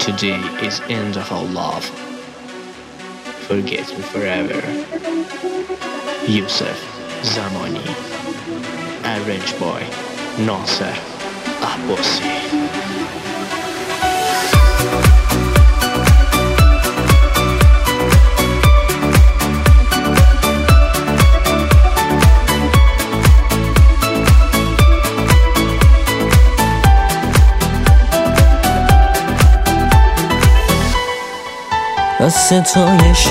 Today is end of our love. Forget me forever. Yusuf Zamani. Arranged by Nasser Abbasi. از ستایش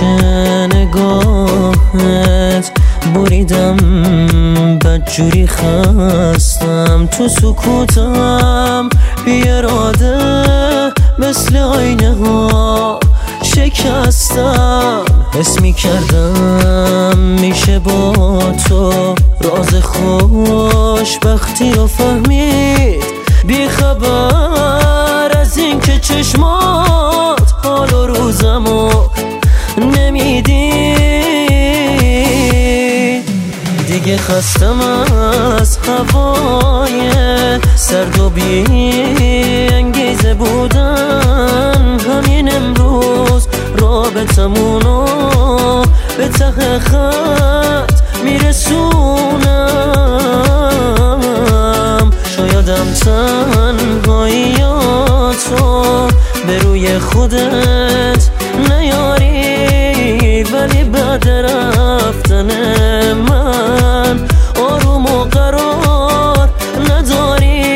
نگاهت بریدم بدجوری خستم تو سکوتم بی اراده مثل آینه ها شکستم حس می کردم میشه با تو راز خوشبختی رو فهمید بی خبر از این که چشمات حال و روزمو نمیدید دیگه خستم از هوای سرد و بی انگیزه بودن همین امروز رابطمونو به ته خط میرسونم شایدم تنهاییاتو به روی خودت نیاری ولی بعد رفتن من آروم و قرار نداری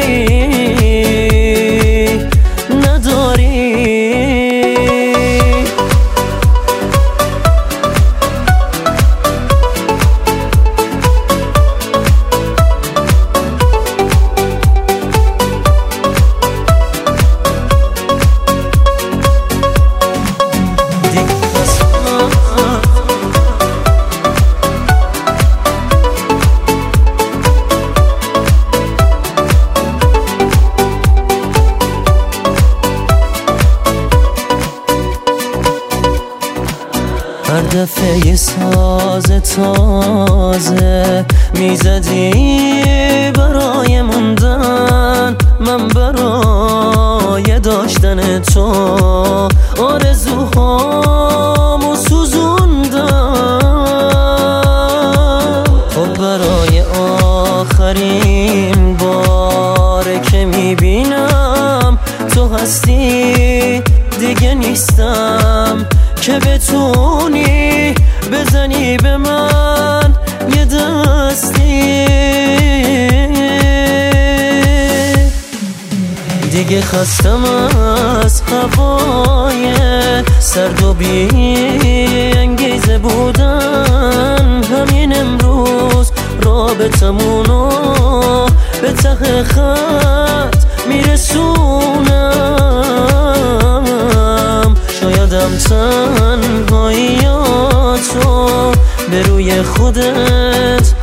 هر دفعه یه ساز تازه میزدی برای موندن من برای داشتن تو آرزوهامو سوزوندم خب برای آخرین باره که میبینم تو هستی دیگه نیستم که بتونی بزنی به من یه دستی دیگه خستم از هوای سرد و بی انگیزه بودن همین امروز رابطمونو به ته خط میرسونم شایدم تنهاییاتو به روی خودت